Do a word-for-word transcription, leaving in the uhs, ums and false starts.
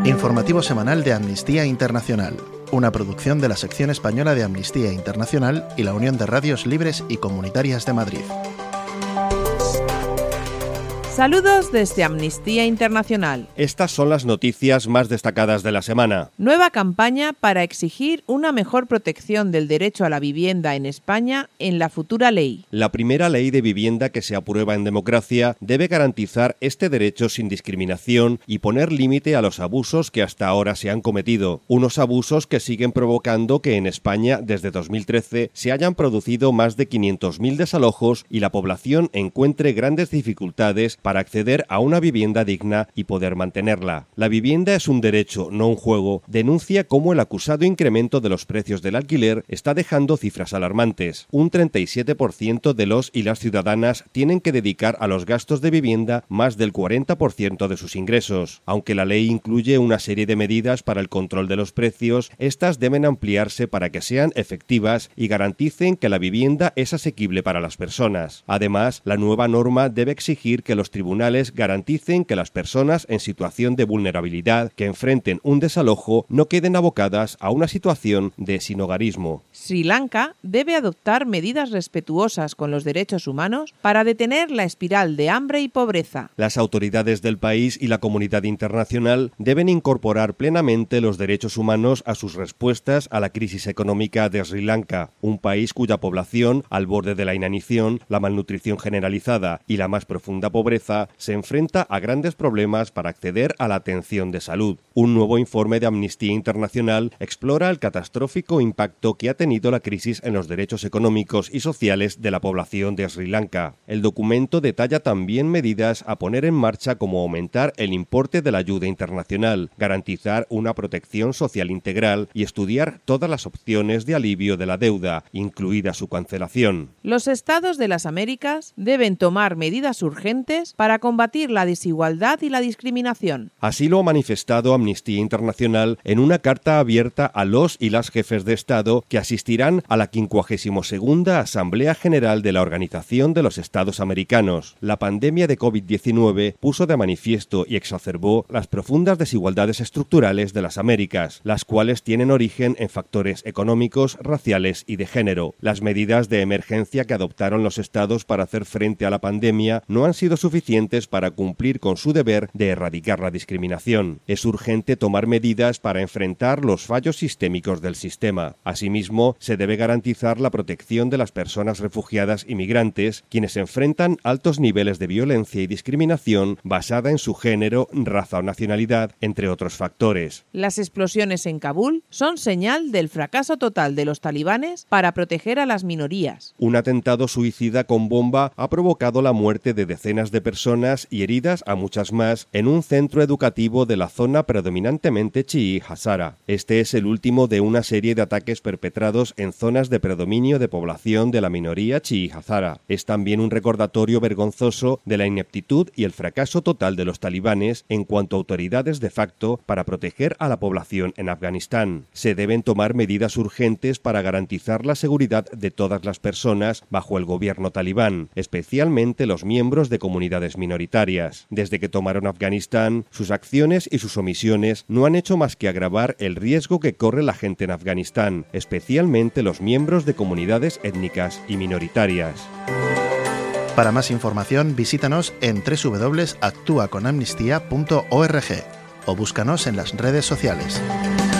Informativo semanal de Amnistía Internacional, una producción de la sección española de Amnistía Internacional y la Unión de Radios Libres y Comunitarias de Madrid. Saludos desde Amnistía Internacional. Estas son las noticias más destacadas de la semana. Nueva campaña para exigir una mejor protección del derecho a la vivienda en España en la futura ley. La primera ley de vivienda que se aprueba en democracia debe garantizar este derecho sin discriminación y poner límite a los abusos que hasta ahora se han cometido. Unos abusos que siguen provocando que en España desde dos mil trece se hayan producido más de quinientos mil desalojos y la población encuentre grandes dificultades para acceder a una vivienda digna y poder mantenerla. La vivienda es un derecho, no un juego, denuncia cómo el acusado incremento de los precios del alquiler está dejando cifras alarmantes. Un treinta y siete por ciento de los y las ciudadanas tienen que dedicar a los gastos de vivienda más del cuarenta por ciento de sus ingresos. Aunque la ley incluye una serie de medidas para el control de los precios, estas deben ampliarse para que sean efectivas y garanticen que la vivienda es asequible para las personas. Además, la nueva norma debe exigir que los tribunales garanticen que las personas en situación de vulnerabilidad que enfrenten un desalojo no queden abocadas a una situación de sinhogarismo. Sri Lanka debe adoptar medidas respetuosas con los derechos humanos para detener la espiral de hambre y pobreza. Las autoridades del país y la comunidad internacional deben incorporar plenamente los derechos humanos a sus respuestas a la crisis económica de Sri Lanka, un país cuya población, al borde de la inanición, la malnutrición generalizada y la más profunda pobreza, se enfrenta a grandes problemas para acceder a la atención de salud. Un nuevo informe de Amnistía Internacional explora el catastrófico impacto que ha tenido la crisis en los derechos económicos y sociales de la población de Sri Lanka. El documento detalla también medidas a poner en marcha como aumentar el importe de la ayuda internacional, garantizar una protección social integral y estudiar todas las opciones de alivio de la deuda, incluida su cancelación. Los Estados de las Américas deben tomar medidas urgentes para combatir la desigualdad y la discriminación. Así lo ha manifestado Amnistía Internacional en una carta abierta a los y las jefes de Estado que asistirán a la quincuagésima segunda Asamblea General de la Organización de los Estados Americanos. La pandemia de COVID diecinueve puso de manifiesto y exacerbó las profundas desigualdades estructurales de las Américas, las cuales tienen origen en factores económicos, raciales y de género. Las medidas de emergencia que adoptaron los estados para hacer frente a la pandemia no han sido suficientes para cumplir con su deber de erradicar la discriminación. Es urgente tomar medidas para enfrentar los fallos sistémicos del sistema. Asimismo, se debe garantizar la protección de las personas refugiadas y migrantes, quienes enfrentan altos niveles de violencia y discriminación basada en su género, raza o nacionalidad, entre otros factores. Las explosiones en Kabul son señal del fracaso total de los talibanes para proteger a las minorías. Un atentado suicida con bomba ha provocado la muerte de decenas de personas y heridas a muchas más en un centro educativo de la zona predominantemente chií Hazara. Este es el último de una serie de ataques perpetrados en zonas de predominio de población de la minoría chií Hazara. Es también un recordatorio vergonzoso de la ineptitud y el fracaso total de los talibanes en cuanto a autoridades de facto para proteger a la población en Afganistán. Se deben tomar medidas urgentes para garantizar la seguridad de todas las personas bajo el gobierno talibán, especialmente los miembros de comunidades minoritarias. Desde que tomaron Afganistán, sus acciones y sus omisiones no han hecho más que agravar el riesgo que corre la gente en Afganistán, especialmente los miembros de comunidades étnicas y minoritarias. Para más información, visítanos en doble u doble u doble u punto actúa con amnistía punto org o búscanos en las redes sociales.